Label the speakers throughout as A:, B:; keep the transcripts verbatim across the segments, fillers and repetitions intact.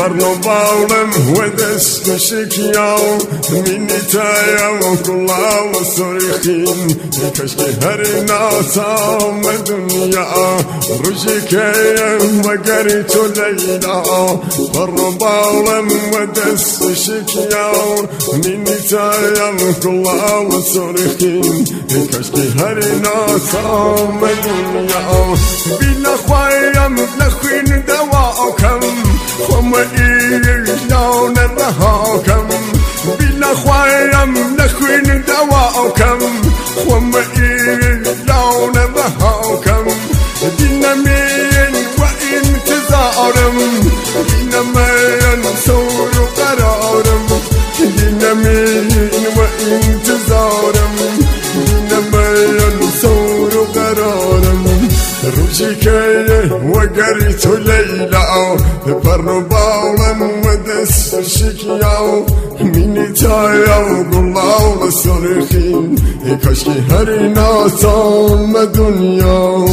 A: برنو بالم و دست شکیاو مینیتایم کلا و سرخین کشکی هر ناسام دنیا روشی کیم وگر تو لیلا برنو بالم و دست شکیاو مینیتایم کلا و سرخین کشکی هر ناسام دنیا بیلا خوایم نخوین دواکم وما إيلون الرهاكم بلا خوايم نخوين دواكم وما إيلون الرهاكم دينا مين وانتظارم دينا مين صور قرارم دينا مين وانتظارم دينا مين صور قرارم روشي كيه وقريت ليلة برنو باولم ودس شكياو ميني تاياو قلاو لسرخين كشكي هري ناسام دنياو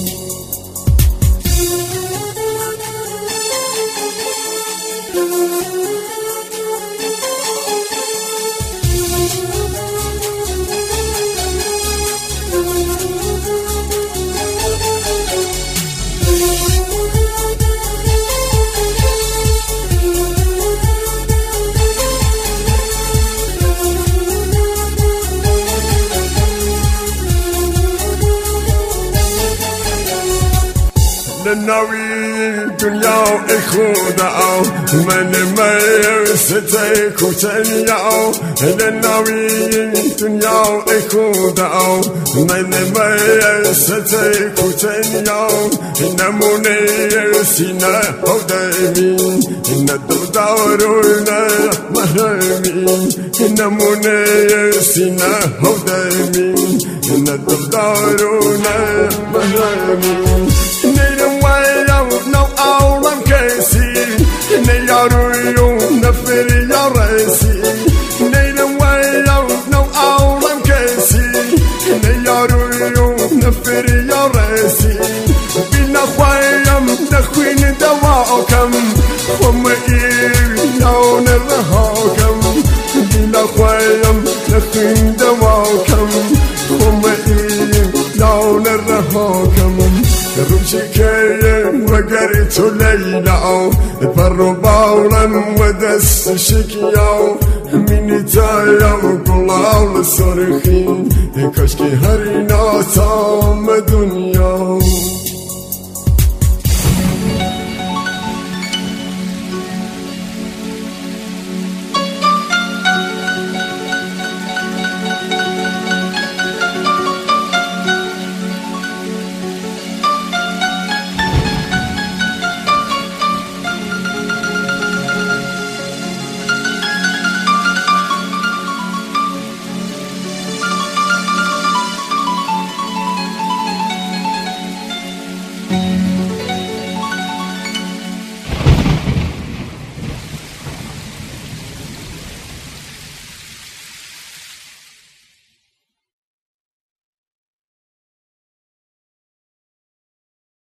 A: لناوي دنيا إخودا من ما يستيك وتنيا لناوي دنيا إخودا من ما يستيك وتنيا نموني سينا هدامين إن الدارنا مهرمين نموني سينا هدامين إن الدارنا مهرمين نفر يا راسي نيل وياو نو أولم كيسي نيارو نفر يا راسي بنا خوايم نخوين دواكم وما إيلون الرهاكم بنا خوايم نخوين دواكم وما إيلون الرهاكم روشي كيم وقريت ليلة برو باولم ودس شكياو ميني تاياو قلاو لسرخين كشكي هري ناسام دنياو